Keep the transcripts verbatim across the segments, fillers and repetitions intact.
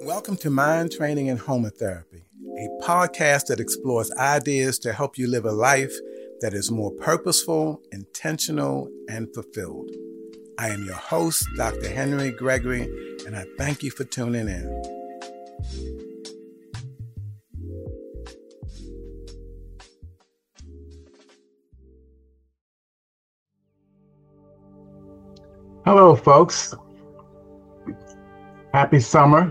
Welcome to Mind Training and Homotherapy, a podcast that explores ideas to help you live a life that is more purposeful, intentional, and fulfilled. I am your host, Doctor Henry Gregory, and I thank you for tuning in. Hello, folks. Happy summer.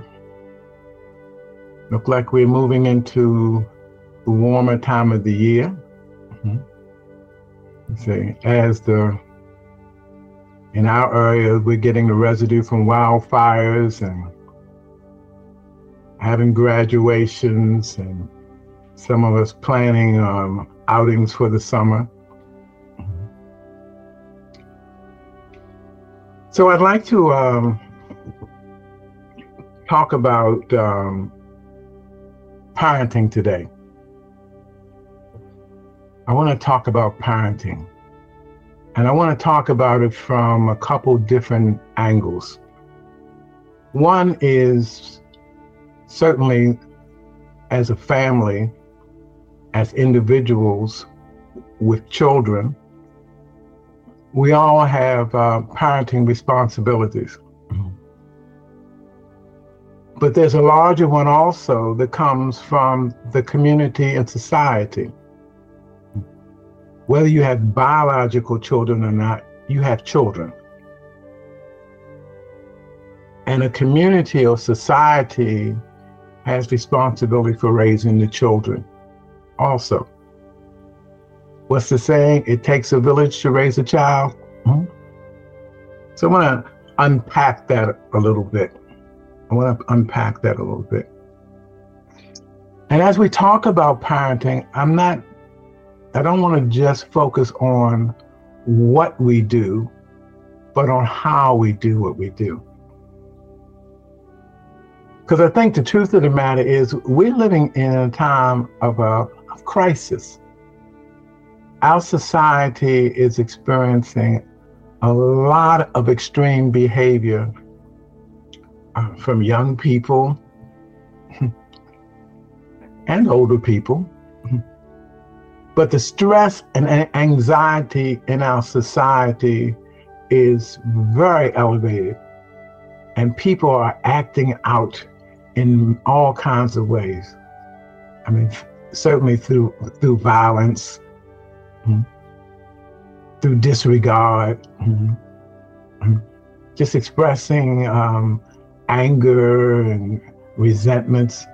Look like we're moving into the warmer time of the year. Mm-hmm. See, as the in our area, we're getting the residue from wildfires and having graduations, and some of us planning um, outings for the summer. So I'd like to um, talk about um, parenting today. I want to talk about parenting, and I want to talk about it from a couple different angles. One is certainly as a family, as individuals with children, we all have uh, parenting responsibilities. Mm-hmm. But there's a larger one also that comes from the community and society. Whether you have biological children or not, you have children. And a community or society has responsibility for raising the children also. What's the saying? It takes a village to raise a child. Mm-hmm. So I want to unpack that a little bit. I want to unpack that a little bit. And as we talk about parenting, I'm not, I don't want to just focus on what we do, but on how we do what we do. Because I think the truth of the matter is we're living in a time of a of crisis. Our society is experiencing a lot of extreme behavior uh, from young people and older people. But the stress and anxiety in our society is very elevated, and people are acting out in all kinds of ways. I mean, certainly through through violence, mm-hmm. through disregard, mm-hmm. just expressing um, anger and resentments.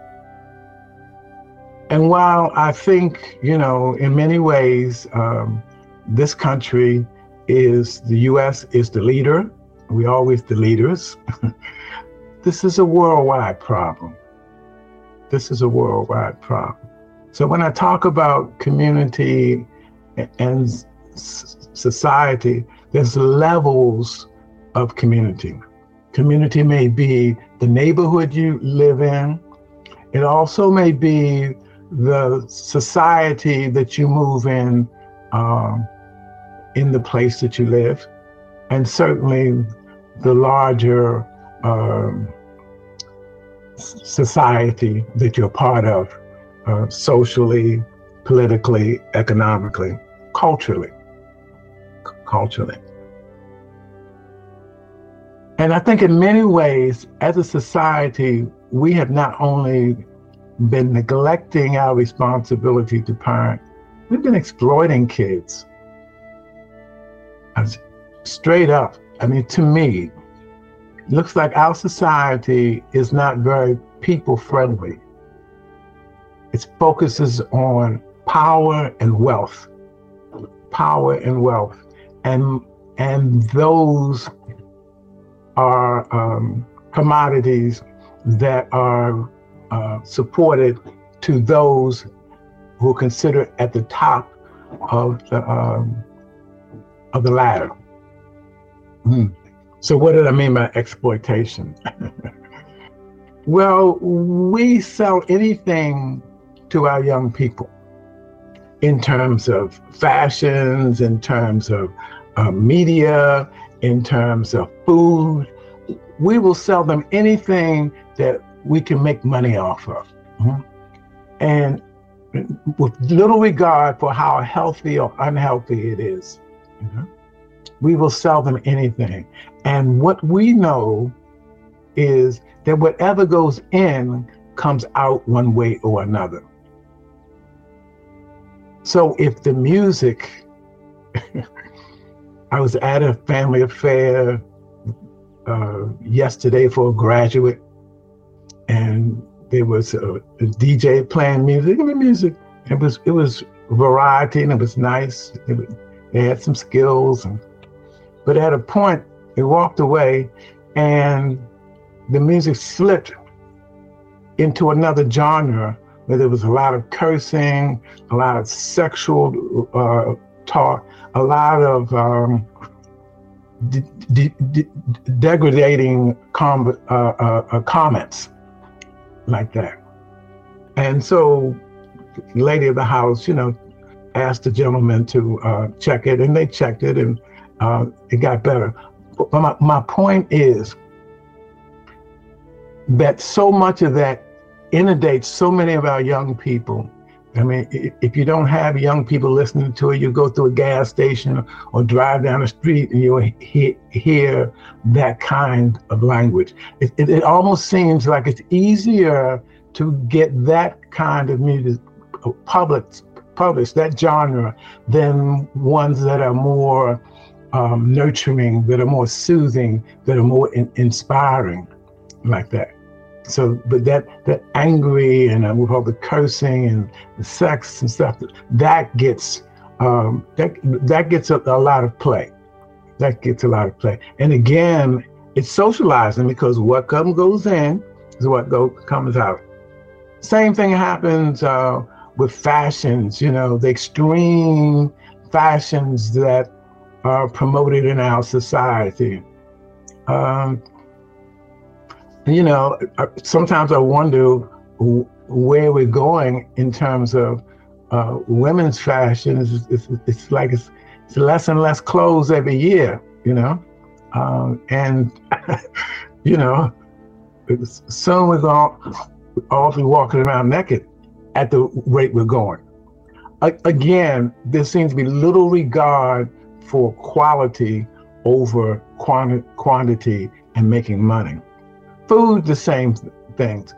And while I think, you know, in many ways, um, this country is, the U S is the leader, we always the leaders, this is a worldwide problem. This is a worldwide problem. So when I talk about community and society, there's levels of community. Community may be the neighborhood you live in. It also may be the society that you move in, um, in the place that you live, and certainly the larger um, society that you're part of, uh, socially, politically, economically, culturally, c- culturally. And I think in many ways, as a society, we have not only been neglecting our responsibility to parent, we've been exploiting kids. Straight up, I mean, to me, it looks like our society is not very people-friendly. It focuses on power and wealth, power and wealth, and and those are um, commodities that are uh, supported to those who are considered at the top of the um, of the ladder. Mm. So what did I mean by exploitation? Well, we sell anything to our young people in terms of fashions, in terms of uh, media, in terms of food. We will sell them anything that we can make money off of. Mm-hmm. And with little regard for how healthy or unhealthy it is, you know, we will sell them anything. And what we know is that whatever goes in comes out one way or another. So if the music, I was at a family affair uh, yesterday for a graduate, and there was a, a D J playing music. And the music, it was it was variety and it was nice. It was, they had some skills, and, but at a point, they walked away, and the music slipped into another genre where there was a lot of cursing, a lot of sexual uh, talk, a lot of um, de- de- de- degrading com- uh, uh, uh, comments like that. And so the lady of the house, you know, asked the gentleman to uh, check it, and they checked it, and uh, it got better. But my, my point is that so much of that inundates so many of our young people. I mean, if you don't have young people listening to it, you go through a gas station or drive down the street and you'll he- hear that kind of language. It, it, it almost seems like it's easier to get that kind of music published, published that genre, than ones that are more um, nurturing, that are more soothing, that are more in- inspiring, like that. So, but that that angry and uh, with all the cursing and the sex and stuff, that gets um, that that gets a, a lot of play. That gets a lot of play. And again, it's socializing, because what comes goes in is what go comes out. Same thing happens uh, with fashions. You know, the extreme fashions that are promoted in our society. Um, You know, sometimes I wonder where we're going in terms of uh, women's fashion. It's, it's, it's like it's, it's less and less clothes every year, you know? Um, and, you know, soon we're going to all be walking around naked at the rate we're going. A- again, there seems to be little regard for quality over quanti- quantity and making money. Food, the same things.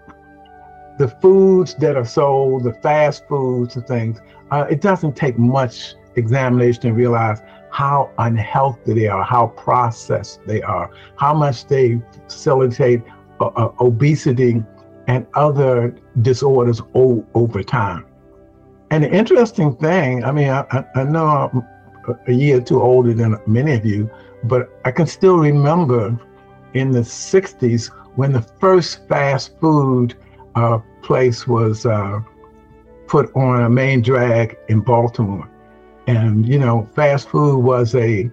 The foods that are sold, the fast foods and things, uh, it doesn't take much examination to realize how unhealthy they are, how processed they are, how much they facilitate uh, uh, obesity and other disorders o- over time. And the interesting thing, I mean, I, I know I'm a year or two older than many of you, but I can still remember in the sixties, when the first fast food uh, place was uh, put on a main drag in Baltimore. And, you know, fast food was a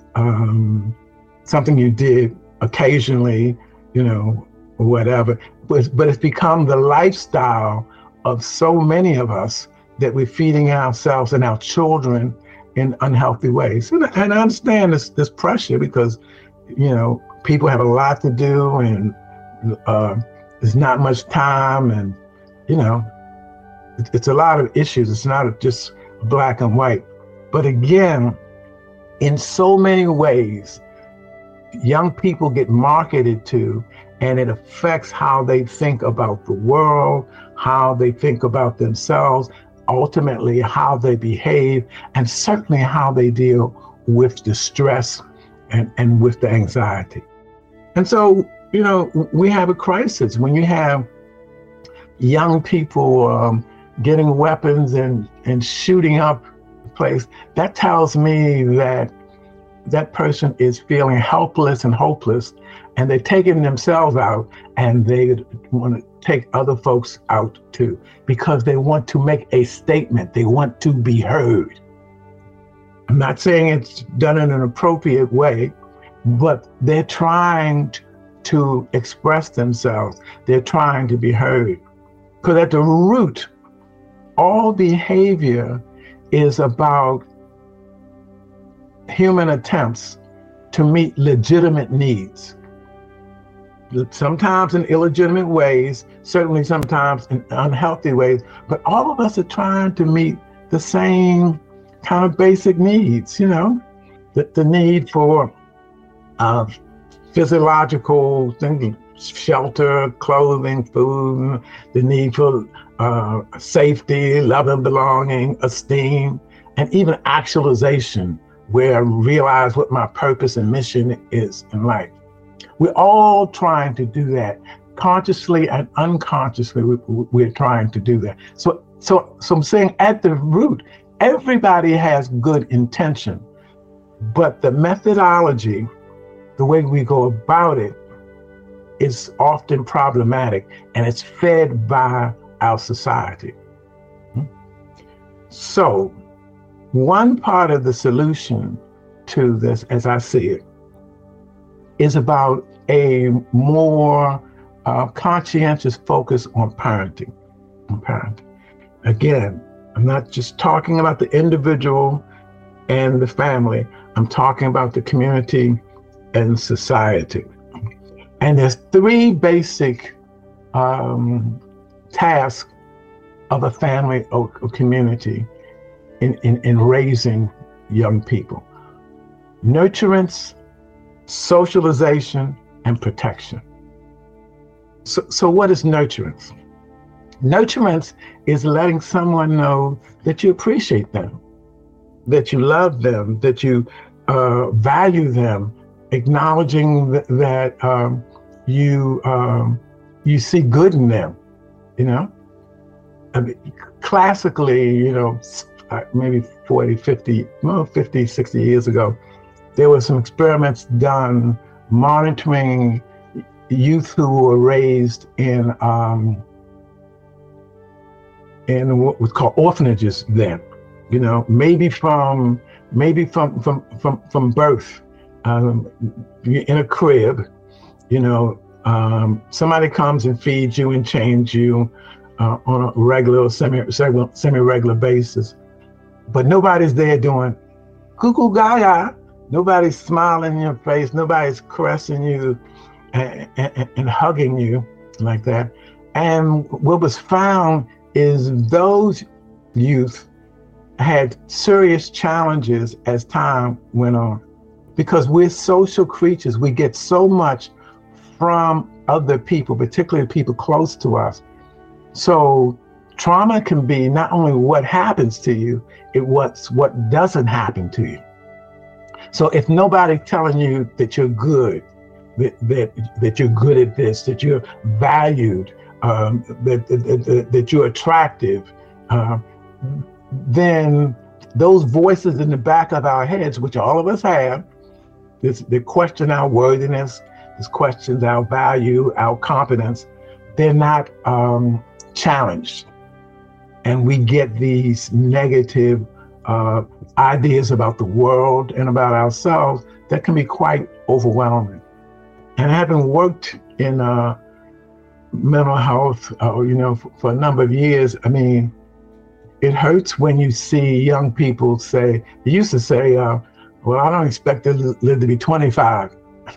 um, something you did occasionally, you know, or whatever. But, but it's become the lifestyle of so many of us that we're feeding ourselves and our children in unhealthy ways. And, and I understand this, this pressure, because, you know, people have a lot to do, and uh, there's not much time, and, you know, it, it's a lot of issues. It's not just black and white. But again, in so many ways, young people get marketed to, and it affects how they think about the world, how they think about themselves, ultimately how they behave, and certainly how they deal with the stress and, and with the anxiety. And so, you know, we have a crisis when you have young people um, getting weapons and, and shooting up the place. That tells me that that person is feeling helpless and hopeless, and they're taking themselves out, and they want to take other folks out too, because they want to make a statement. They want to be heard. I'm not saying it's done in an appropriate way, but they're trying to express themselves. They're trying to be heard. Because at the root, all behavior is about human attempts to meet legitimate needs. sometimes in illegitimate ways, certainly sometimes in unhealthy ways, but all of us are trying to meet the same kind of basic needs, you know, the, the need for uh, physiological things, shelter, clothing, food, the need for uh, safety, love and belonging, esteem, and even actualization, where I realize what my purpose and mission is in life. We're all trying to do that. Consciously and unconsciously, we, we're trying to do that. So, so, so I'm saying at the root, everybody has good intention, but the methodology, the way we go about it, is often problematic, and it's fed by our society. So, one part of the solution to this, as I see it, is about a more uh, conscientious focus on parenting. On parenting. Again, I'm not just talking about the individual and the family. I'm talking about the community and society. And there's three basic um, tasks of a family or, or community in, in, in raising young people: nurturance, socialization, and protection. So, so what is nurturance? Nurturance is letting someone know that you appreciate them, that you love them, that you uh, value them, acknowledging th- that um, you um, you see good in them, you know? I mean, classically, you know, maybe forty, fifty, well, fifty, sixty years ago, there were some experiments done monitoring youth who were raised in um, in what was called orphanages then, you know, maybe from maybe from from from from birth, um, in a crib, you know, um, somebody comes and feeds you and changes you uh, on a regular or semi semi regular basis, but nobody's there doing cuckoo gaga. Nobody's smiling in your face. Nobody's caressing you and, and, and hugging you like that. And what was found is those youth had serious challenges as time went on, because we're social creatures. We get so much from other people, particularly people close to us. So trauma can be not only what happens to you, it what's what doesn't happen to you. So if nobody's telling you that you're good, that that, that you're good at this, that you're valued, um, that, that, that, that you're attractive, uh, then those voices in the back of our heads, which all of us have, this, they question our worthiness, this questions our value, our competence, they're not um, challenged. And we get these negative uh, ideas about the world and about ourselves that can be quite overwhelming. And having worked in uh, mental health, uh, you know, for, for a number of years, I mean, it hurts when you see young people say, they used to say, uh, well, I don't expect to live to be twenty-five.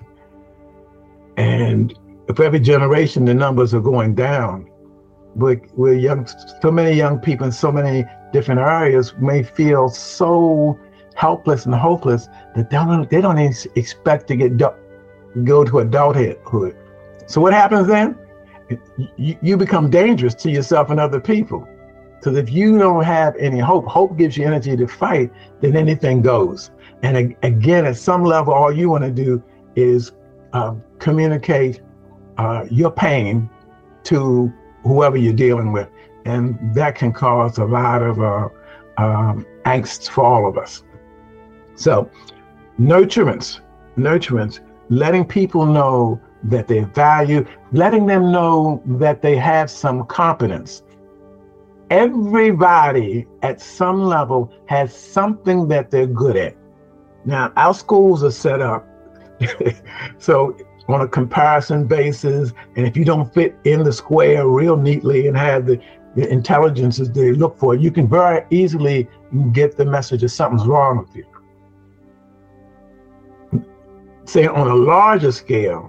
And for every generation, the numbers are going down. But we're young, so many young people in so many different areas may feel so helpless and hopeless that they don't, they don't even expect to get go to adulthood. So what happens then? You, you become dangerous to yourself and other people. Because if you don't have any hope, hope gives you energy to fight, then anything goes. And again, at some level, all you want to do is uh, communicate uh, your pain to whoever you're dealing with. And that can cause a lot of uh, um, angst for all of us. So nurturance, nurturance, letting people know that they're valued, letting them know that they have some competence. Everybody at some level has something that they're good at. Now, our schools are set up so on a comparison basis, and if you don't fit in the square real neatly and have the, the intelligences they look for, you can very easily get the message that something's wrong with you. Say on a larger scale,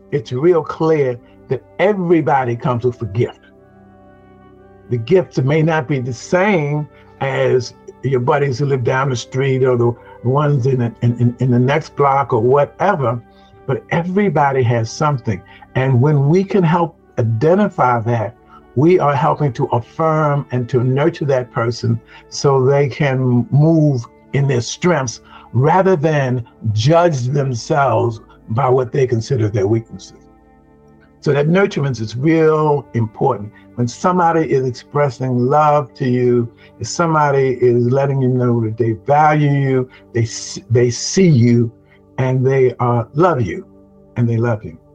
it's real clear that everybody comes with a gift. The gifts may not be the same as your buddies who live down the street or the ones in the, in, in the next block or whatever, but everybody has something. And when we can help identify that, we are helping to affirm and to nurture that person so they can move in their strengths rather than judge themselves by what they consider their weaknesses. So that nurturance is real important. When somebody is expressing love to you, if somebody is letting you know that they value you, they they see you, and they uh, love you, and they love you.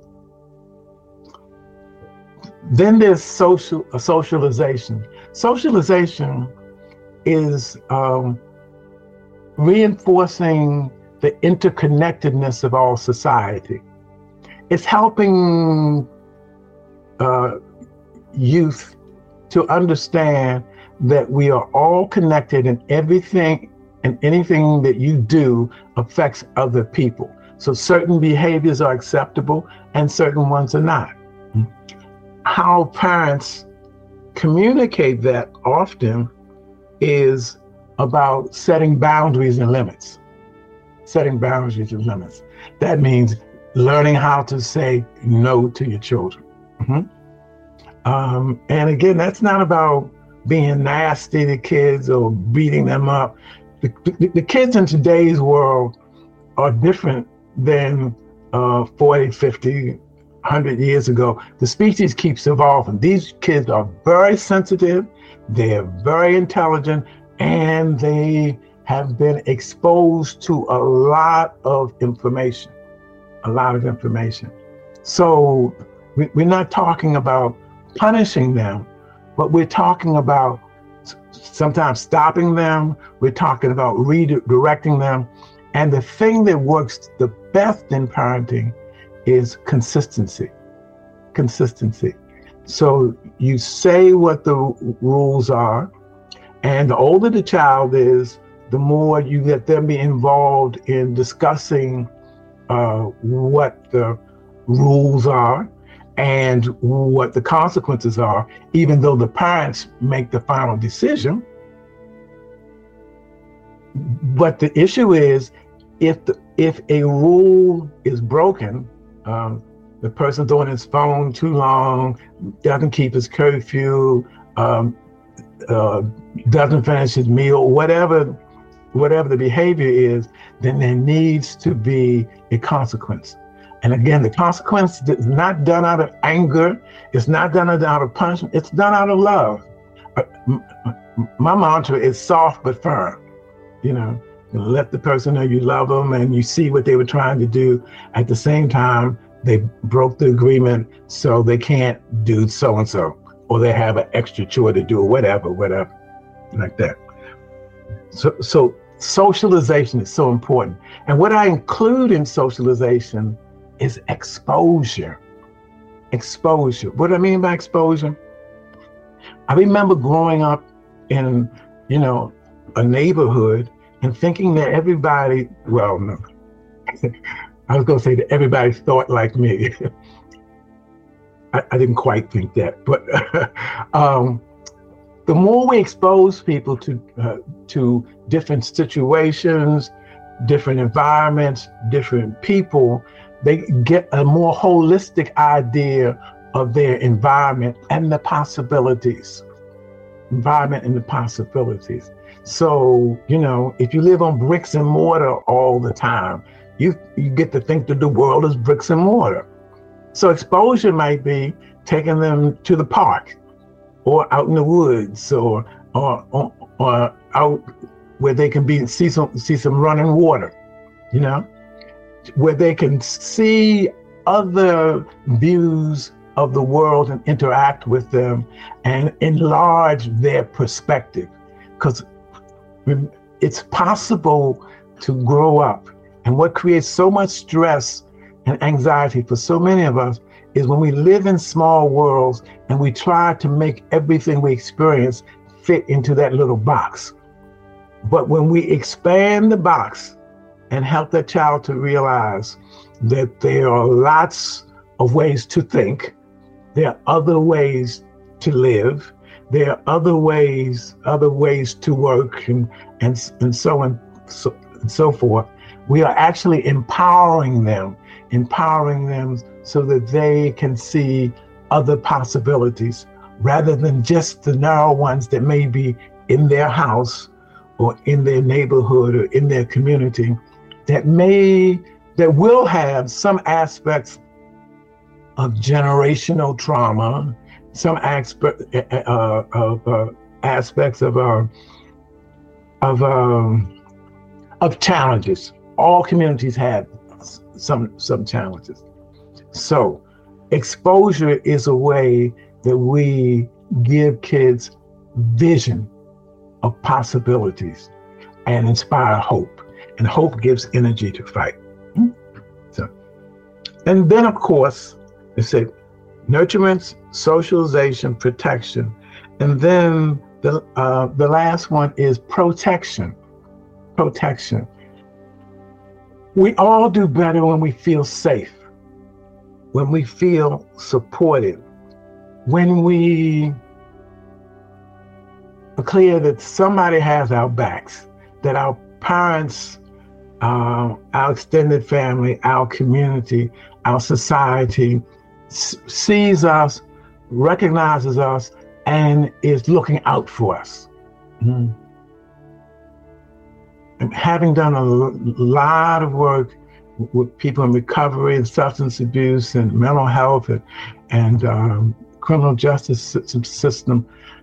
Then there's social uh, socialization. Socialization is um, reinforcing the interconnectedness of all society. It's helping uh, youth to understand that we are all connected, and everything and anything that you do affects other people. So certain behaviors are acceptable and certain ones are not. How parents communicate that often is about setting boundaries and limits. Setting boundaries and limits. That means learning how to say no to your children. Mm-hmm. Um, and again, that's not about being nasty to kids or beating them up. The, the, the kids in today's world are different than uh, forty, fifty, one hundred years ago. The species keeps evolving. These kids are very sensitive, they're very intelligent, and they have been exposed to a lot of information, a lot of information. So we, we're not talking about punishing them, but we're talking about sometimes stopping them. We're talking about redirecting them. And the thing that works the best in parenting is consistency, consistency. So you say what the rules are, and the older the child is, the more you let them be involved in discussing uh, what the rules are and what the consequences are, even though the parents make the final decision. But the issue is, if the, if a rule is broken, um, the person's on his phone too long, doesn't keep his curfew, um, uh, doesn't finish his meal, whatever, whatever the behavior is, then there needs to be a consequence. And again, the consequence is not done out of anger. It's not done out of punishment. It's done out of love. Uh, my mantra is soft but firm. You know, let the person know you love them and you see what they were trying to do. At the same time, they broke the agreement, so they can't do so-and-so, or they have an extra chore to do, or whatever, whatever, like that. So, so socialization is so important. And what I include in socialization is exposure. Exposure. What do I mean by exposure? I remember growing up in, you know, a neighborhood and thinking that everybody, well, no, I was going to say that everybody thought like me. I, I didn't quite think that, but um, the more we expose people to uh, to different situations, different environments, different people, they get a more holistic idea of their environment and the possibilities. Environment and the possibilities. So, you know, if you live on bricks and mortar all the time, you, you get to think that the world is bricks and mortar. So exposure might be taking them to the park or out in the woods or or, or, or out where they can be see some see some running water, you know, where they can see other views of the world and interact with them and enlarge their perspective. Because it's possible to grow up. And what creates so much stress and anxiety for so many of us is when we live in small worlds and we try to make everything we experience fit into that little box. But when we expand the box and help that child to realize that there are lots of ways to think. There are other ways to live. There are other ways, other ways to work, and and and so on, so, and so forth. We are actually empowering them, empowering them so that they can see other possibilities rather than just the narrow ones that may be in their house or in their neighborhood or in their community that may, that will have some aspects of generational trauma, some aspect uh, of uh, aspects of uh, of um, of challenges. All communities have some some challenges. So, exposure is a way that we give kids vision of possibilities and inspire hope. And hope gives energy to fight. So, and then of course, they say nurturance, socialization, protection, and then the uh, the last one is protection. Protection. We all do better when we feel safe, when we feel supported, when we are clear that somebody has our backs, that our parents, uh, our extended family, our community, our society s- sees us, recognizes us, and is looking out for us. Mm. And having done a lot of work with people in recovery and substance abuse and mental health and, and um, criminal justice system,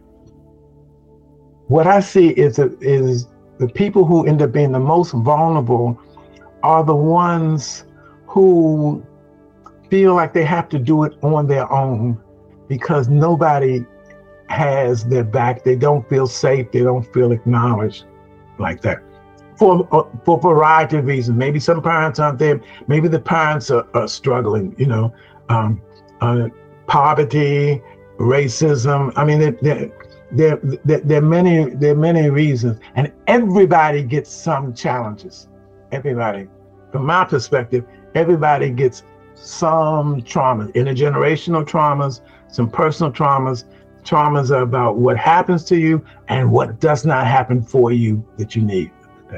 what I see is, a, is the people who end up being the most vulnerable are the ones who feel like they have to do it on their own because nobody has their back. They don't feel safe. They don't feel acknowledged like that. For, for a variety of reasons. Maybe some parents aren't there. Maybe the parents are, are struggling, you know, um, uh, poverty, racism. I mean, there, there, there, there are many, there are many reasons, and everybody gets some challenges. Everybody, from my perspective, everybody gets some trauma, intergenerational traumas, some personal traumas. Traumas are about what happens to you and what does not happen for you that you need.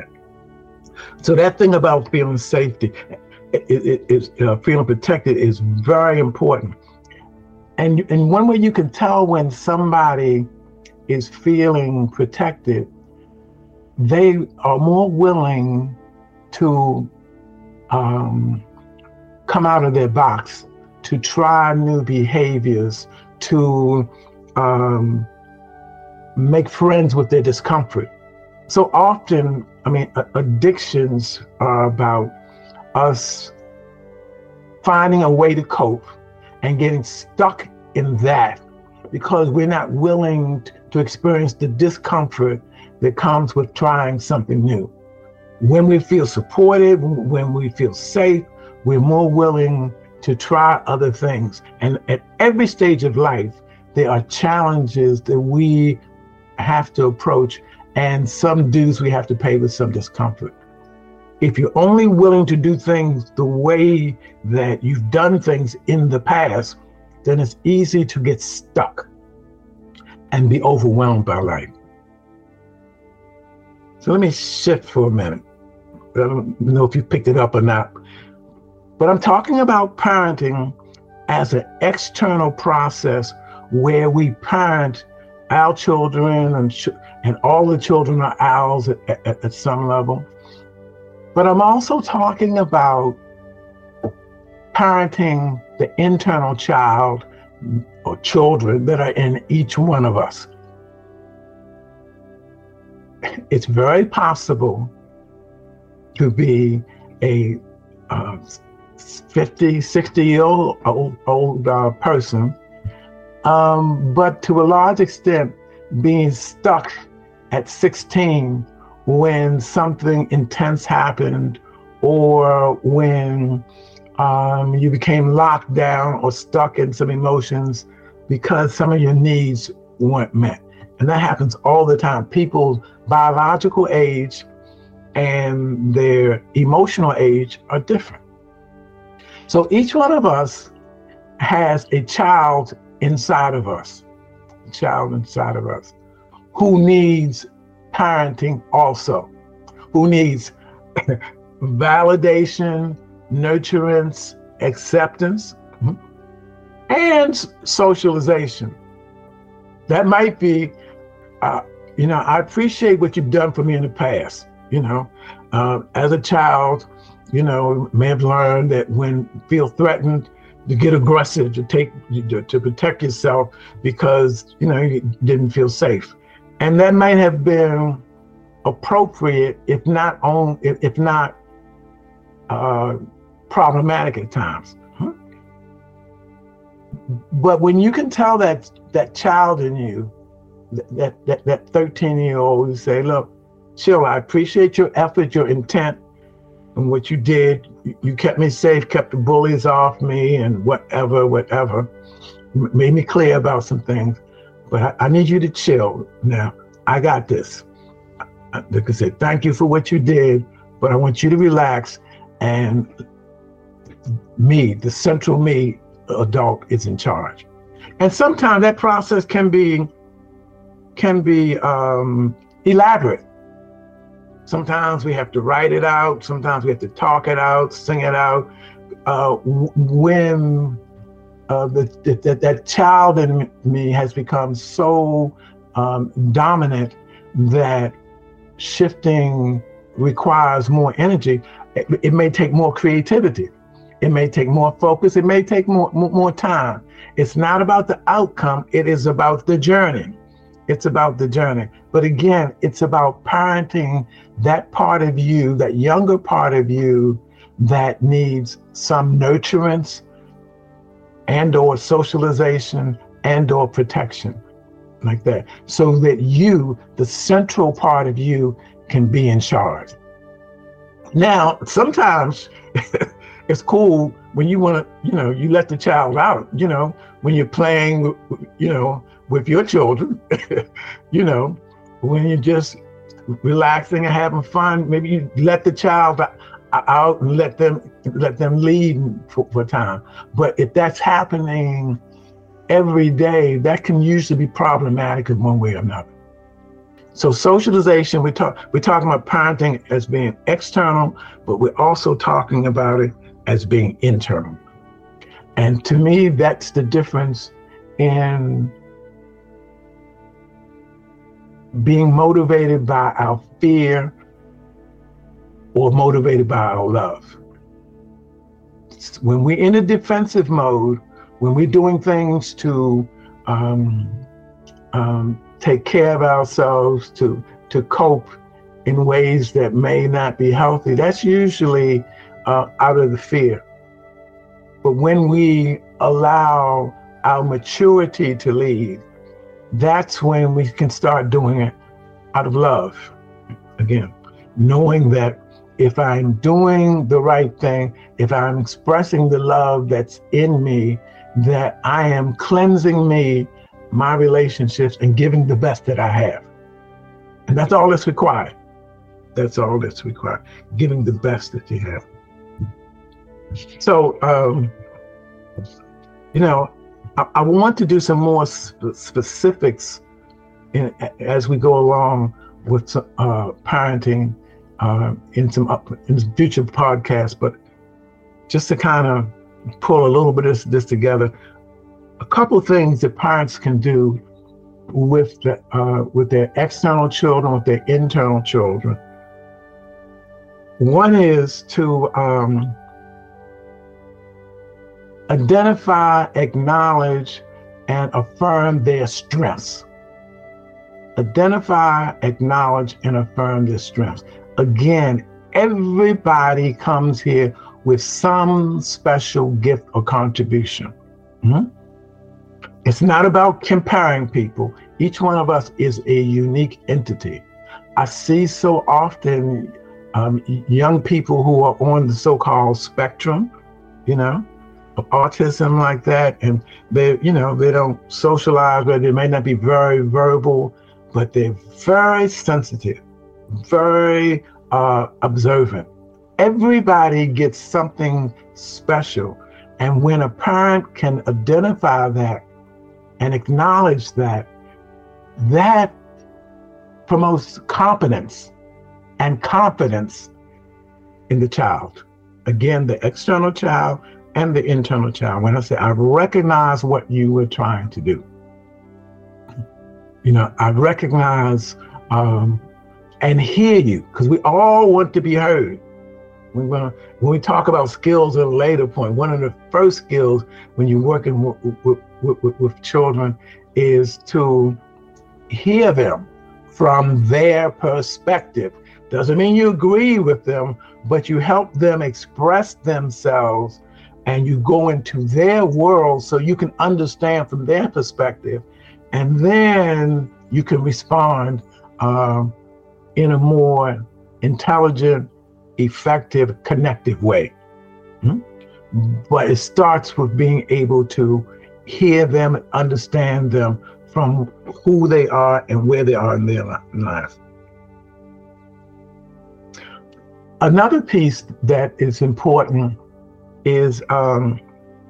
So that thing about feeling safety, it, it, it, uh, feeling protected is very important. And, and one way you can tell when somebody is feeling protected, they are more willing to um, come out of their box, to try new behaviors, to um, make friends with their discomfort. So often, I mean, addictions are about us finding a way to cope and getting stuck in that because we're not willing to experience the discomfort that comes with trying something new. When we feel supported, when we feel safe, we're more willing to try other things. And at every stage of life, there are challenges that we have to approach, and some dues we have to pay with some discomfort. If you're only willing to do things the way that you've done things in the past, then it's easy to get stuck and be overwhelmed by life. So let me shift for a minute. I don't know if you picked it up or not, but I'm talking about parenting as an external process where we parent our children and ch- and all the children are ours at, at, at some level. But I'm also talking about parenting the internal child or children that are in each one of us. It's very possible to be a uh, fifty, sixty year old old, old uh, person, um, but to a large extent being stuck at sixteen when something intense happened, or when um, you became locked down or stuck in some emotions because some of your needs weren't met. And that happens all the time. People's biological age and their emotional age are different. So each one of us has a child inside of us, a child inside of us who needs parenting also, who needs validation, nurturance, acceptance, and socialization. That might be, uh, you know, I appreciate what you've done for me in the past. You know, uh, as a child, you know, may have learned that when you feel threatened, to get aggressive, to take, to protect yourself because, you know, you didn't feel safe. And that might have been appropriate, if not on, if, if not uh, problematic at times. Huh? But when you can tell that that child in you, that that that thirteen-year-old, you say, look, chill, I appreciate your effort, your intent, and what you did. You kept me safe, kept the bullies off me, and whatever, whatever. Made me clear about some things. But I, I need you to chill now. I got this. Like I said, thank you for what you did, but I want you to relax. And me, the central me, adult, is in charge. And sometimes that process can be can be um, elaborate. Sometimes we have to write it out. Sometimes we have to talk it out, sing it out. Uh, when uh, the, the, that child in me has become so um, dominant that shifting requires more energy, it, it may take more creativity. It may take more focus. It may take more, more, more time. It's not about the outcome. It is about the journey. It's about the journey. But again, it's about parenting that part of you, that younger part of you that needs some nurturance and or socialization and or protection, like that. So that you, the central part of you, can be in charge. Now, sometimes it's cool when you want to, you know, you let the child out, you know, when you're playing, you know, with your children, you know, when you're just relaxing and having fun, maybe you let the child out and let them let them lead for, for time. But if that's happening every day, that can usually be problematic in one way or another. So socialization, we talk, we're talking about parenting as being external, but we're also talking about it as being internal. And to me, that's the difference in being motivated by our fear or motivated by our love. When we're in a defensive mode, when we're doing things to um, um, take care of ourselves, to to cope in ways that may not be healthy, that's usually uh, out of the fear. But when we allow our maturity to lead, that's when we can start doing it out of love. Again, knowing that if I'm doing the right thing, if I'm expressing the love that's in me, that I am cleansing me, my relationships, and giving the best that I have. And that's all that's required. That's all that's required, giving the best that you have. So, um, you know, I, I want to do some more sp- specifics in, as we go along with uh, parenting uh, in some up, in future podcasts, but just to kind of pull a little bit of this, this together, a couple of things that parents can do with the, uh, with their external children, with their internal children. One is to um, identify, acknowledge, and affirm their strengths. Identify, acknowledge, and affirm their strengths. Again, everybody comes here with some special gift or contribution. Mm-hmm. It's not about comparing people. Each one of us is a unique entity. I see so often um, young people who are on the so-called spectrum, you know, of autism like that, and they, you know, they don't socialize, or they may not be very verbal, but they're very sensitive, very uh, observant. Everybody gets something special And when a parent can identify that and acknowledge that, that promotes competence and confidence in the child. Again, the external child and the internal child. When I say, I recognize what you were trying to do. You know, I recognize um, and hear you, because we all want to be heard. We want to, when we talk about skills at a later point, one of the first skills when you're working with, with, with, with children is to hear them from their perspective. Doesn't mean you agree with them, but you help them express themselves and you go into their world so you can understand from their perspective, and then you can respond um, in a more intelligent, effective, connective way. Hmm? But it starts with being able to hear them and understand them from who they are and where they are in their lives. Another piece that is important is um,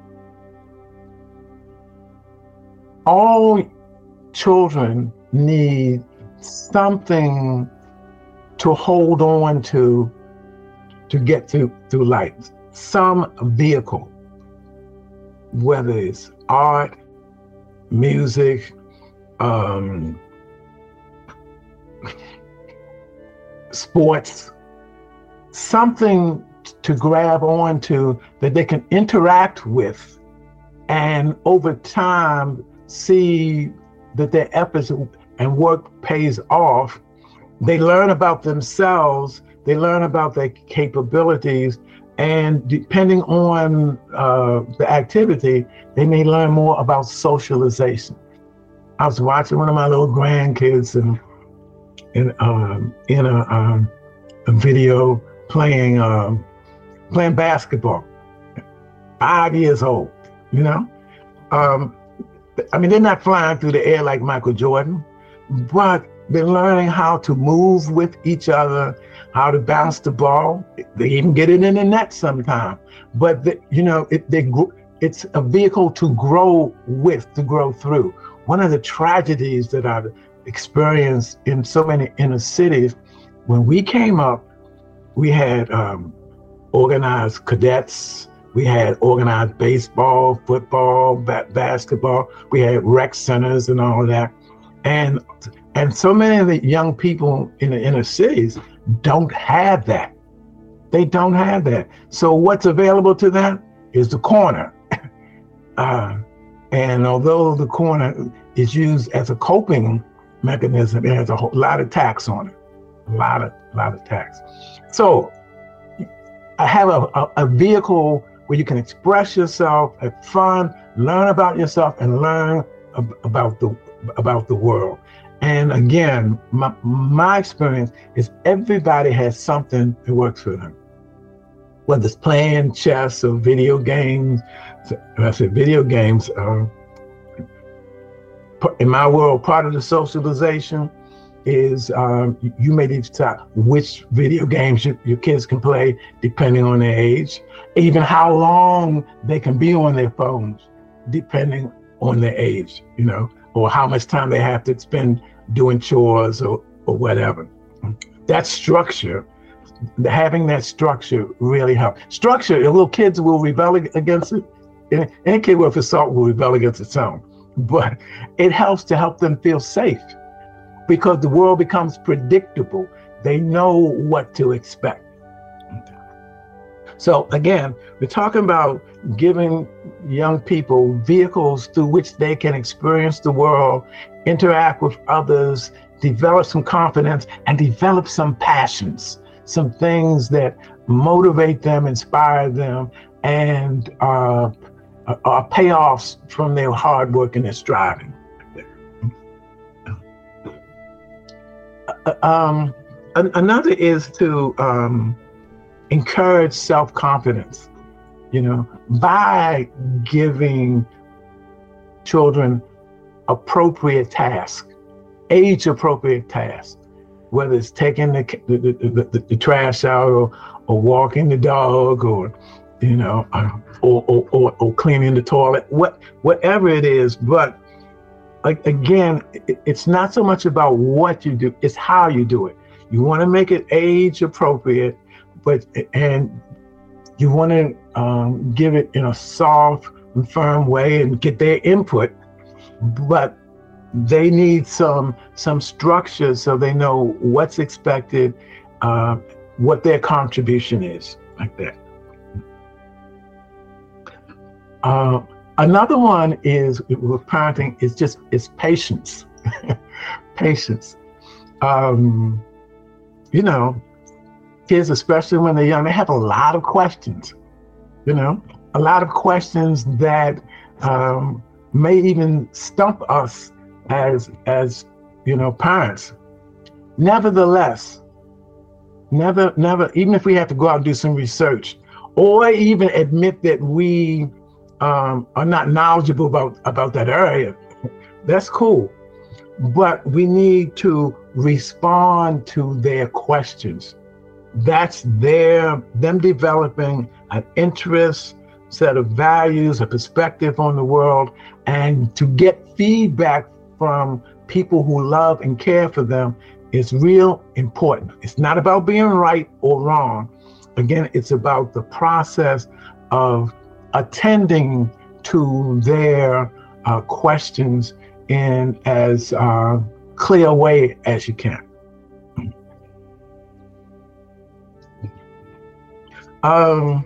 all children need something to hold on to to get through through life. Some vehicle, whether it's art, music, um, sports, something to grab onto that they can interact with, and over time see that their efforts and work pays off. They learn about themselves, they learn about their capabilities, and depending on uh, the activity, they may learn more about socialization. I was watching one of my little grandkids and in um, in a, um, a video playing um, playing basketball, five years old. You know, um, I mean, they're not flying through the air like Michael Jordan, but they're learning how to move with each other, how to bounce the ball. They even get it in the net sometime. But the, you know, it, they, it's a vehicle to grow with, to grow through. One of the tragedies that I've experienced in so many inner cities, when we came up, we had um, organized cadets, we had organized baseball, football, ba- basketball, we had rec centers and all of that. And and so many of the young people in the inner cities don't have that. They don't have that. So what's available to them is the corner. uh, and although the corner is used as a coping mechanism, it has a whole lot of tax on it, a lot of, a lot of tax. So I have a, a, a vehicle where you can express yourself, have fun, learn about yourself, and learn ab- about the about the world. And again, my, my experience is everybody has something that works for them. Whether it's playing chess or video games, when I say video games, um, in my world, part of the socialization is um, you may decide which video games you, your kids can play depending on their age, even how long they can be on their phones depending on their age, you know, or how much time they have to spend doing chores or, or whatever. That structure, having that structure really helps. Structure, little kids will rebel against it. Any, any kid with assault will rebel against its own, but it helps to help them feel safe because the world becomes predictable. They know what to expect. So again, we're talking about giving young people vehicles through which they can experience the world, interact with others, develop some confidence, and develop some passions, some things that motivate them, inspire them, and uh, are payoffs from their hard work and their striving. Uh, um, another is to um, encourage self-confidence, you know, by giving children appropriate tasks, age-appropriate tasks, whether it's taking the the, the, the, the trash out or, or walking the dog or you know, uh, or, or, or, or cleaning the toilet, what, whatever it is. But like, again, it, it's not so much about what you do, it's how you do it. You want to make it age appropriate, but, and you want to um, give it in a soft and firm way and get their input, but they need some some structure so they know what's expected, uh, what their contribution is, like that. Uh, another one is with parenting is just is patience. Patience. Um, you know, kids, especially when they're young, they have a lot of questions. You know, a lot of questions that um, may even stump us as as you know parents. Nevertheless, never never even if we have to go out and do some research, or even admit that we um, are not knowledgeable about about that area, that's cool. But we need to respond to their questions. That's their them developing an interest, set of values, a perspective on the world, and to get feedback from people who love and care for them is real important. It's not about being right or wrong. Again, it's about the process of attending to their uh, questions in as uh, clear a way as you can. Um,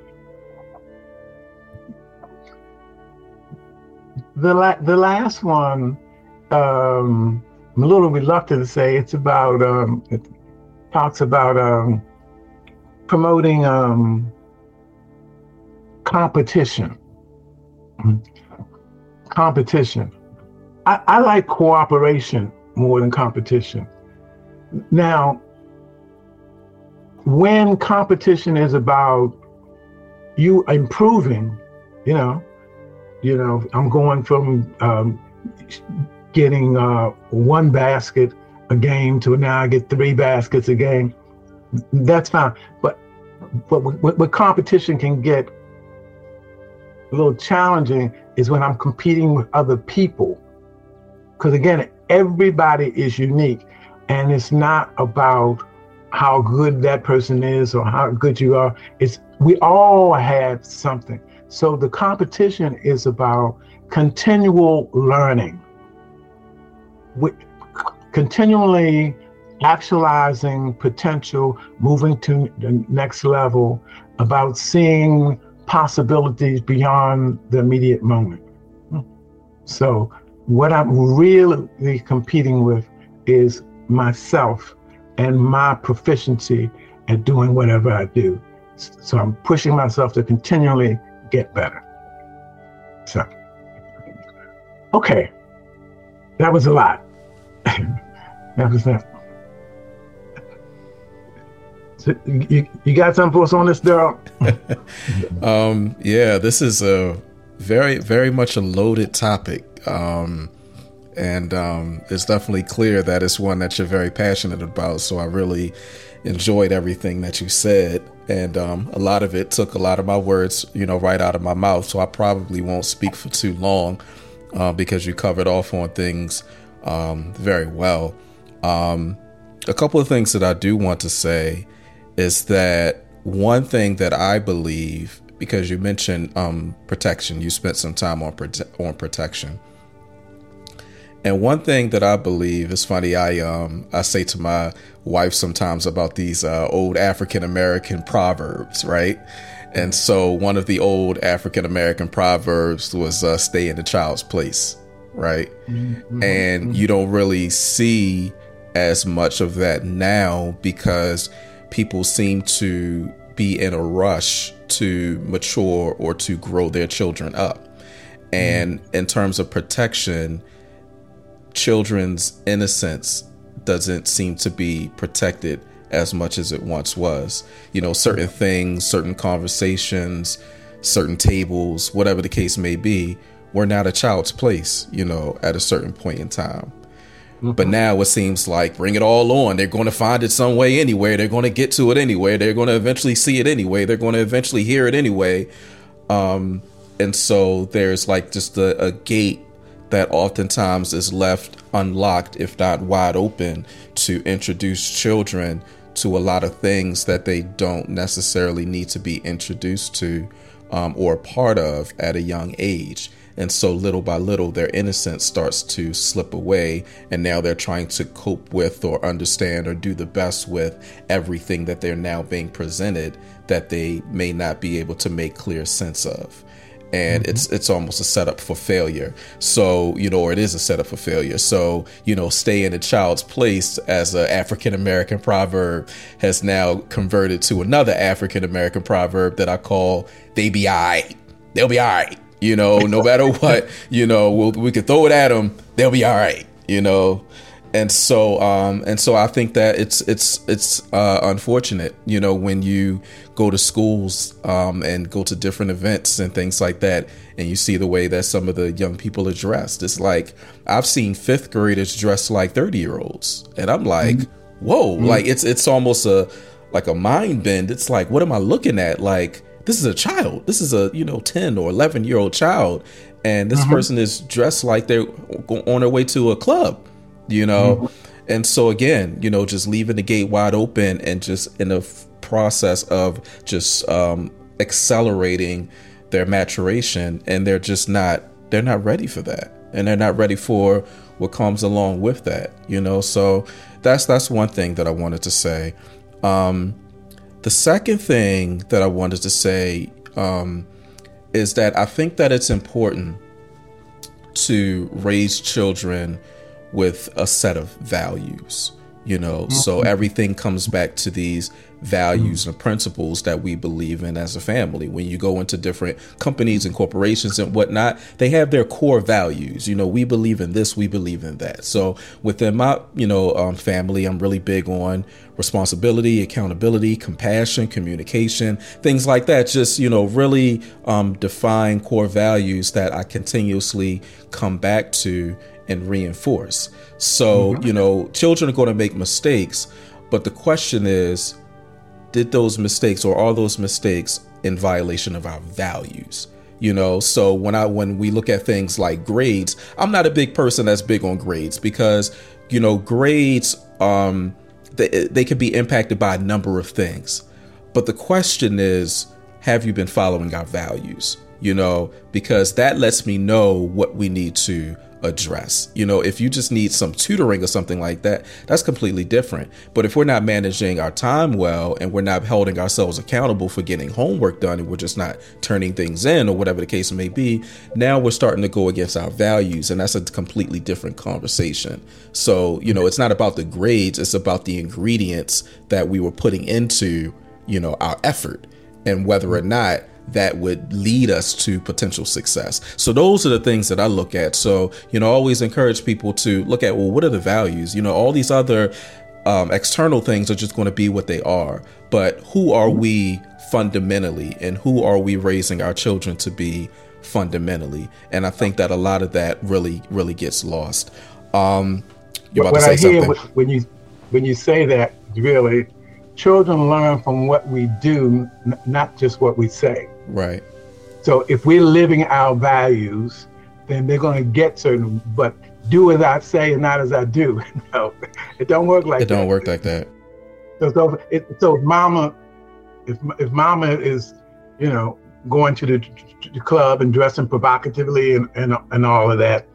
the la- the last one, um, I'm a little reluctant to say. It's about um, it talks about um, promoting um, competition. Competition. I, I like cooperation more than competition. Now, when competition is about you improving, you know, you know, I'm going from um, getting uh, one basket a game to now I get three baskets a game. That's fine. But but what, what competition can get a little challenging is when I'm competing with other people. Because again, everybody is unique, and it's not about how good that person is or how good you are. It's we all have something. So the competition is about continual learning, with continually actualizing potential, moving to the next level, about seeing possibilities beyond the immediate moment. So what I'm really competing with is myself and my proficiency at doing whatever I do. So I'm pushing myself to continually get better. So, okay, that was a lot. That was that. So you, you got something for us on this, Daryl? um, yeah, this is a very, very much a loaded topic. Um, and um, it's definitely clear that it's one that you're very passionate about. So I really enjoyed everything that you said. And um, a lot of it took a lot of my words, you know, right out of my mouth. So I probably won't speak for too long uh, because you covered off on things um, very well. Um, a couple of things that I do want to say is that one thing that I believe, because you mentioned um, protection, you spent some time on prote- on protection. And one thing that I believe is funny, I um I say to my wife sometimes about these uh, old African American proverbs, right? And so one of the old African American proverbs was uh, "Stay in the child's place," right? Mm-hmm. And you don't really see as much of that now because people seem to be in a rush to mature or to grow their children up. And mm-hmm. in terms of protection, children's innocence doesn't seem to be protected as much as it once was. You know, certain things, certain conversations, certain tables, whatever the case may be, were not a child's place, you know, at a certain point in time. But now it seems like bring it all on. They're going to find it some way anyway. They're going to get to it anyway. They're going to eventually see it anyway. They're going to eventually hear it anyway. Um, and so there's like just a, a gate that oftentimes is left unlocked, if not wide open, to introduce children to a lot of things that they don't necessarily need to be introduced to um, or a part of at a young age. And so little by little, their innocence starts to slip away. And now they're trying to cope with or understand or do the best with everything that they're now being presented that they may not be able to make clear sense of. And mm-hmm. it's it's almost a setup for failure. So, you know, or it is a setup for failure. So, you know, stay in a child's place as an African-American proverb has now converted to another African-American proverb that I call they be all right. They'll be all right. You know, no matter what, you know, we'll, we could throw it at them. They'll be all right, you know. And so um, and so I think that it's it's it's uh, unfortunate, you know, when you go to schools um, and go to different events and things like that, and you see the way that some of the young people are dressed. It's like I've seen fifth graders dressed like thirty year olds. And I'm like, mm-hmm. whoa, mm-hmm. like it's it's almost a like a mind bend. It's like, what am I looking at? Like, this is a child. This is a, you know, ten or eleven year old child. And this mm-hmm. person is dressed like they're on their way to a club, you know? Mm-hmm. And so again, you know, just leaving the gate wide open and just in a f- process of just um, accelerating their maturation. And they're just not, they're not ready for that. And they're not ready for what comes along with that, you know? So that's, that's one thing that I wanted to say. Um, The second thing that I wanted to say um, is that I think that it's important to raise children with a set of values, you know, mm-hmm. so everything comes back to these values mm-hmm. and principles that we believe in as a family. When you go into different companies and corporations and whatnot, they have their core values. You know, we believe in this, we believe in that. So within my, you know, um, family, I'm really big on responsibility, accountability, compassion, communication, things like that. Just, you know, really um, define core values that I continuously come back to and reinforce. So, mm-hmm. you know, children are going to make mistakes, but the question is, did those mistakes or are those mistakes in violation of our values? You know, so when I when we look at things like grades, I'm not a big person that's big on grades because, you know, grades, um, they, they can be impacted by a number of things. But the question is, have you been following our values? You know, because that lets me know what we need to address. You know, if you just need some tutoring or something like that, that's completely different. But if we're not managing our time well and we're not holding ourselves accountable for getting homework done and we're just not turning things in or whatever the case may be, now we're starting to go against our values. And that's a completely different conversation. So, you know, it's not about the grades. It's about the ingredients that we were putting into, you know, our effort and whether or not that would lead us to potential success. So those are the things that I look at. So, you know, I always encourage people to look at, well, what are the values? You know, all these other um, external things are just going to be what they are. But who are we fundamentally, and who are we raising our children to be fundamentally? And I think that a lot of that really, really gets lost. Um, you're about what to say I hear something. when you when you say that, really, children learn from what we do, n- not just what we say. Right. So if we're living our values, then they're going to get certain, but do as I say and not as I do. No, it don't work like that. It don't work like that. So, so, it, so if mama, if if mama is, you know, going to the, to the club and dressing provocatively and, and and all of that,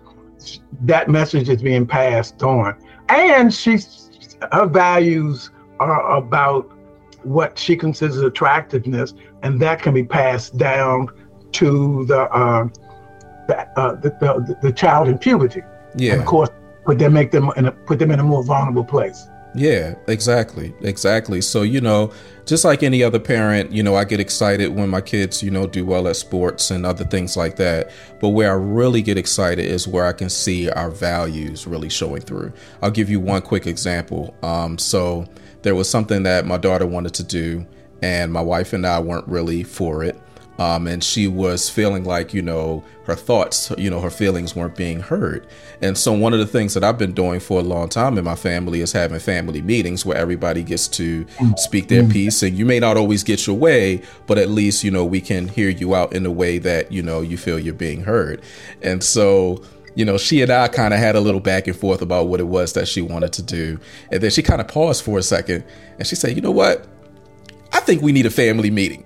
that message is being passed on. And she's, her values are about what she considers attractiveness, and that can be passed down to the uh, the, uh, the, the the child in puberty. Yeah, and of course, put them make them in a, put them in a more vulnerable place. Yeah, exactly, exactly. So, you know, just like any other parent, you know, I get excited when my kids, you know, do well at sports and other things like that. But where I really get excited is where I can see our values really showing through. I'll give you one quick example. Um, so there was something that my daughter wanted to do, and my wife and I weren't really for it. Um, and she was feeling like, you know, her thoughts, you know, her feelings weren't being heard. And so one of the things that I've been doing for a long time in my family is having family meetings where everybody gets to speak their piece. And you may not always get your way, but at least, you know, we can hear you out in a way that, you know, you feel you're being heard. And so, you know, she and I kind of had a little back and forth about what it was that she wanted to do. And then she kind of paused for a second and she said, you know what? I think we need a family meeting.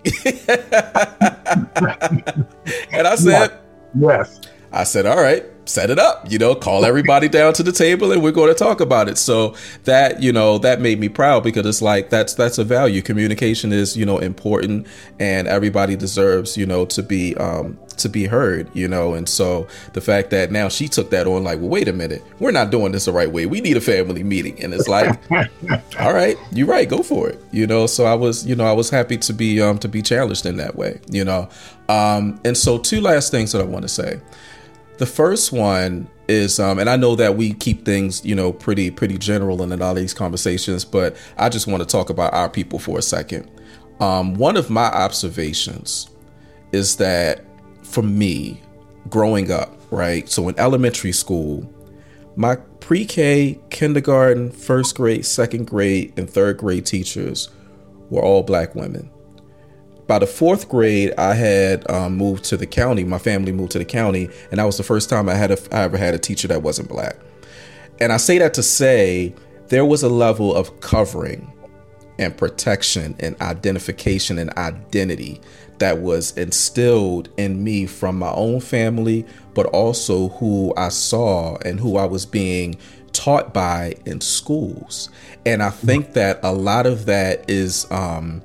And I said, yes. I said, all right, set it up, you know, call everybody down to the table and we're going to talk about it. So that, you know, that made me proud because it's like, that's, that's a value. Communication is, you know, important and everybody deserves, you know, to be, um, to be heard, you know? And so the fact that now she took that on like, well, wait a minute, we're not doing this the right way. We need a family meeting. And it's like, all right, you're right. Go for it. You know? So I was, you know, I was happy to be, um, to be challenged in that way, you know? Um, and so two last things that I want to say. The first one is, um, and I know that we keep things, you know, pretty, pretty general in a lot of these conversations, but I just want to talk about our people for a second. Um, one of my observations is that for me, growing up, right? So in elementary school, my pre-K, kindergarten, first grade, second grade, and third grade teachers were all Black women. By the fourth grade, I had um, moved to the county. My family moved to the county, and that was the first time I had a, I ever had a teacher that wasn't Black. And I say that to say there was a level of covering and protection and identification and identity that was instilled in me from my own family, but also who I saw and who I was being taught by in schools. And I think that a lot of that is um,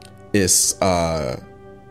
is uh,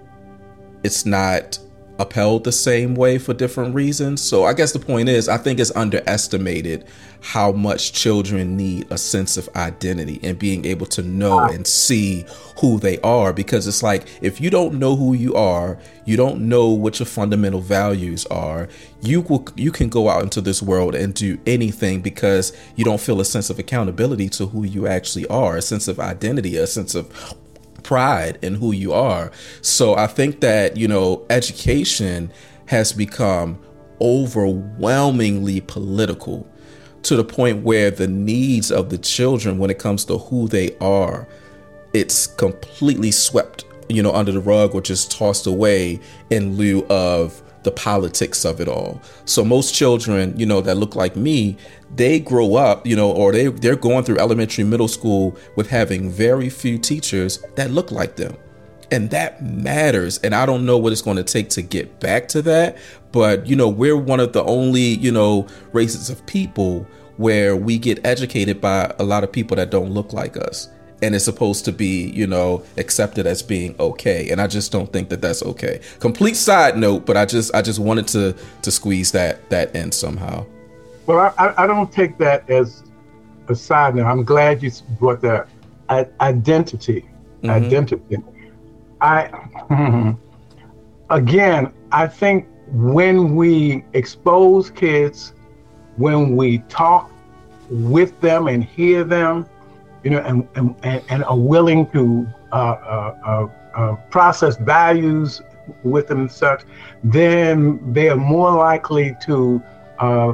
it's not upheld the same way for different reasons. So I guess the point is, I think it's underestimated how much children need a sense of identity and being able to know and see who they are. Because it's like, if you don't know who you are, you don't know what your fundamental values are, you will, you can go out into this world and do anything because you don't feel a sense of accountability to who you actually are, a sense of identity, a sense of pride in who you are. So I think that, you know, education has become overwhelmingly political to the point where the needs of the children, when it comes to who they are, it's completely swept, you know, under the rug or just tossed away in lieu of the politics of it all. So most children, you know, that look like me, they grow up, you know, or they, they're going through elementary, middle school with having very few teachers that look like them. And that matters. And I don't know what it's going to take to get back to that. But, you know, we're one of the only, you know, races of people where we get educated by a lot of people that don't look like us. And it's supposed to be, you know, accepted as being okay. And I just don't think that that's okay. Complete side note, but I just I just wanted to to squeeze that that in somehow. Well, I, I don't take that as a side note. I'm glad you brought that. I, identity. Mm-hmm. Identity. I, again, I think when we expose kids, when we talk with them and hear them, you know, and and, and are willing to uh, uh, uh, uh, process values with them and such, then they are more likely to uh,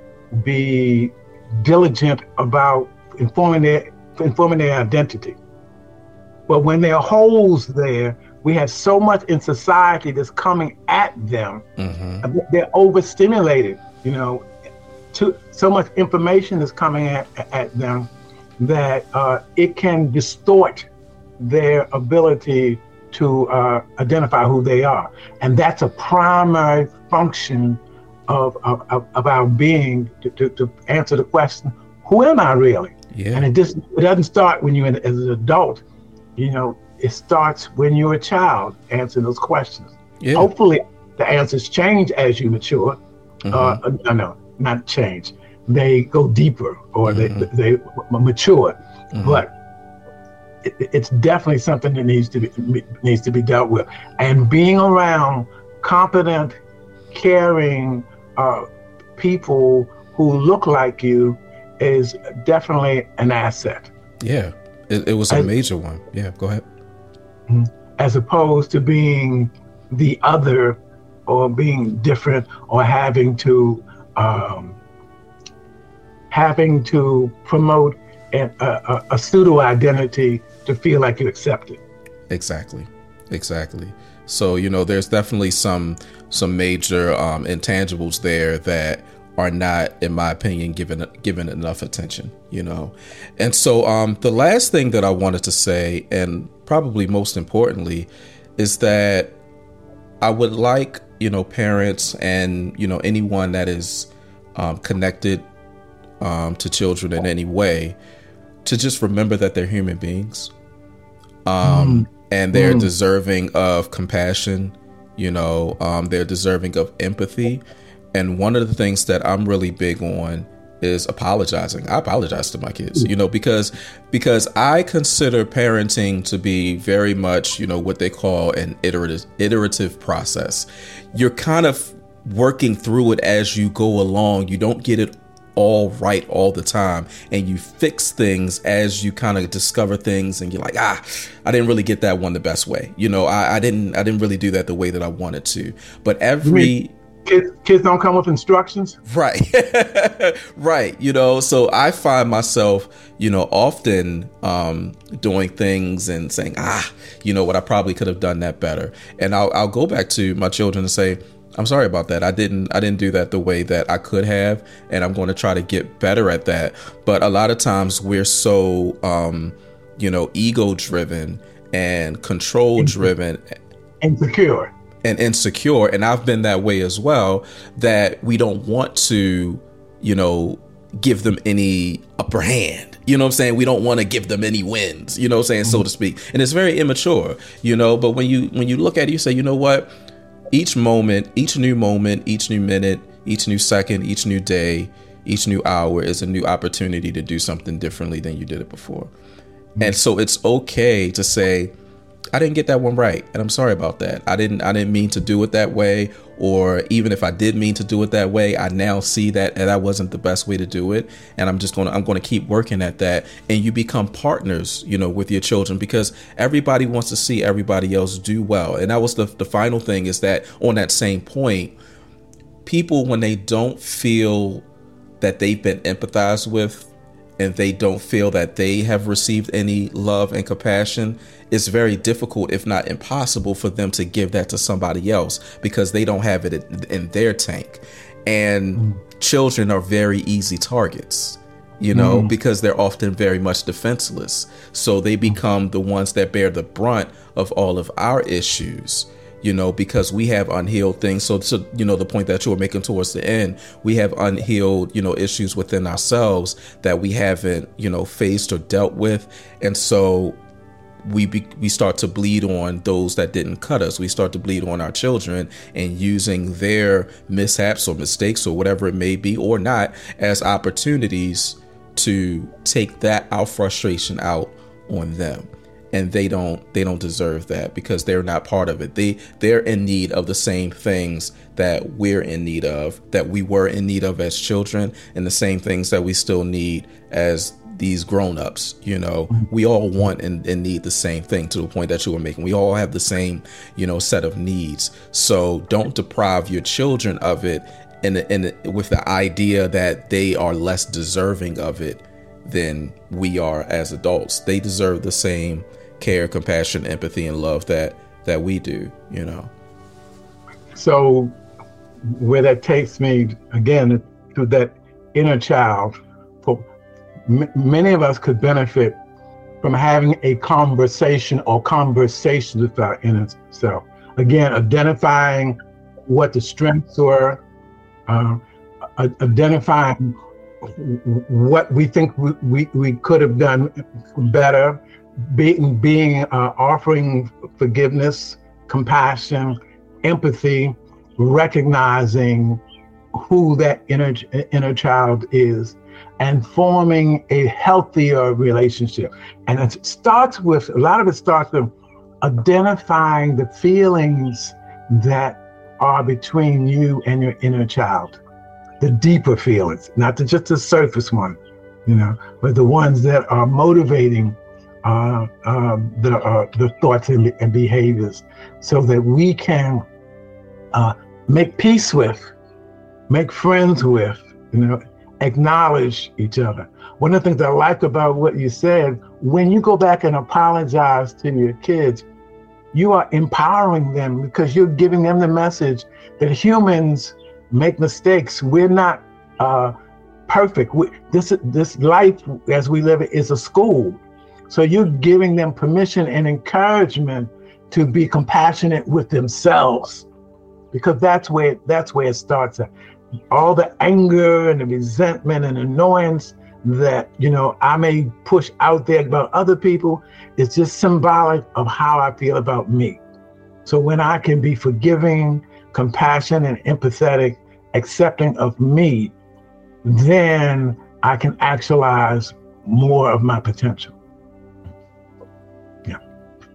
be diligent about informing their informing their identity. But when there are holes there, we have so much in society that's coming at them. Mm-hmm. They're overstimulated, you know, to, so much information is coming at, at them that uh, it can distort their ability to uh, identify who they are. And that's a primary function of, of, of our being to, to, to answer the question, who am I really? Yeah. And it just it doesn't start when you're in, as an adult. You know, it starts when you're a child answering those questions. Yeah. Hopefully the answers change as you mature. Mm-hmm. Uh, no, no, not change. They go deeper or mm-hmm. they, they mature. Mm-hmm. But it, it's definitely something that needs to be needs to be dealt with. And being around competent, caring uh, people who look like you is definitely an asset. Yeah. It, it was a as, major one. Yeah, go ahead. As opposed to being the other or being different or having to um, having to promote a, a, a pseudo identity to feel like you're accepted. Exactly. Exactly. So, you know, there's definitely some some major um, intangibles there that are not, in my opinion, given given enough attention, you know. And so um, the last thing that I wanted to say, and probably most importantly, is that I would like, you know, parents and, you know, anyone that is um, connected um, to children in any way to just remember that they're human beings. Um, mm. And they're mm. deserving of compassion, you know, um, they're deserving of empathy. And one of the things that I'm really big on is apologizing. I apologize to my kids, you know, because because I consider parenting to be very much, you know, what they call an iterative iterative process. You're kind of working through it as you go along. You don't get it all right all the time, and you fix things as you kind of discover things, and you're like, ah, I didn't really get that one the best way. You know, I, I didn't I didn't really do that the way that I wanted to. But every Kids, kids don't come with instructions. Right. Right. You know, so I find myself, you know, often um, doing things and saying, ah, you know what, I probably could have done that better. And I'll, I'll go back to my children and say, I'm sorry about that. I didn't I didn't do that the way that I could have. And I'm going to try to get better at that. But a lot of times we're so, um, you know, ego driven and control driven. Insecure. And insecure, and I've been that way as well, that we don't want to, you know, give them any upper hand. You know what I'm saying? We don't want to give them any wins, you know what I'm saying, mm-hmm. so to speak. And it's very immature, you know, but when you when you look at it, you say, you know what? Each moment, each new moment, each new minute, each new second, each new day, each new hour is a new opportunity to do something differently than you did it before. Mm-hmm. And so it's okay to say, I didn't get that one right, and I'm sorry about that. I didn't I didn't mean to do it that way, or even if I did mean to do it that way, I now see that that wasn't the best way to do it, and I'm just going to I'm going to keep working at that. And you become partners, you know, with your children, because everybody wants to see everybody else do well. And that was the the final thing, is that on that same point, people, when they don't feel that they've been empathized with, and they don't feel that they have received any love and compassion, it's very difficult, if not impossible, for them to give that to somebody else, because they don't have it in their tank. And mm. children are very easy targets, you know, mm. because they're often very much defenseless. So they become the ones that bear the brunt of all of our issues, you know, because we have unhealed things. So, so, you know, the point that you were making towards the end, we have unhealed, you know, issues within ourselves that we haven't, you know, faced or dealt with. And so we be, we start to bleed on those that didn't cut us. We start to bleed on our children, and using their mishaps or mistakes or whatever it may be, or not, as opportunities to take that, our frustration out on them. And they don't they don't deserve that, because they're not part of it. They they're in need of the same things that we're in need of, that we were in need of as children, and the same things that we still need as these grown-ups. You know, we all want and, and need the same thing, to the point that you were making. We all have the same, you know, set of needs. So don't deprive your children of it, in, in with the idea that they are less deserving of it than we are as adults. They deserve the same care, compassion, empathy, and love that that we do, you know. So where that takes me again to that inner child, for m- many of us could benefit from having a conversation or conversations with our inner self. Again, identifying what the strengths were, uh, identifying what we think we, we, we could have done better, being, being uh, offering forgiveness, compassion, empathy, recognizing who that inner inner child is, and forming a healthier relationship. And it starts with, a lot of it starts with identifying the feelings that are between you and your inner child. The deeper feelings, not the, just the surface one, you know, but the ones that are motivating uh, uh, the uh, the thoughts and, and behaviors, so that we can uh, make peace with, make friends with, you know, acknowledge each other. One of the things I like about what you said, when you go back and apologize to your kids, you are empowering them, because you're giving them the message that humans make mistakes. We're not uh, perfect. We, this this life as we live it is a school. So you're giving them permission and encouragement to be compassionate with themselves, because that's where that's where it starts at. All the anger and the resentment and annoyance that, you know, I may push out there about other people, is just symbolic of how I feel about me. So when I can be forgiving, compassionate, and empathetic, accepting of me, then I can actualize more of my potential. Yeah.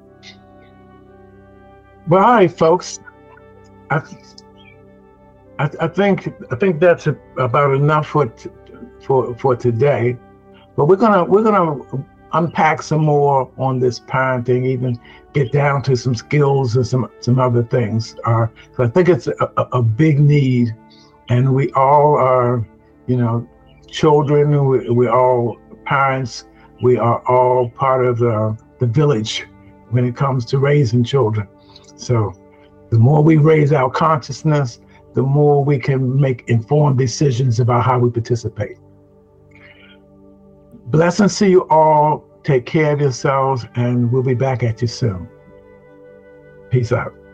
Well, all right, folks. I, I, I think I think that's about enough for t- for for today. But we're gonna we're gonna unpack some more on this parenting, even get down to some skills and some some other things. Uh, so I think it's a, a big need, and we all are, you know, children. We, we're all parents. We are all part of the the village when it comes to raising children. So the more we raise our consciousness, the more we can make informed decisions about how we participate. Blessings to you all. Take care of yourselves, and we'll be back at you soon. Peace out.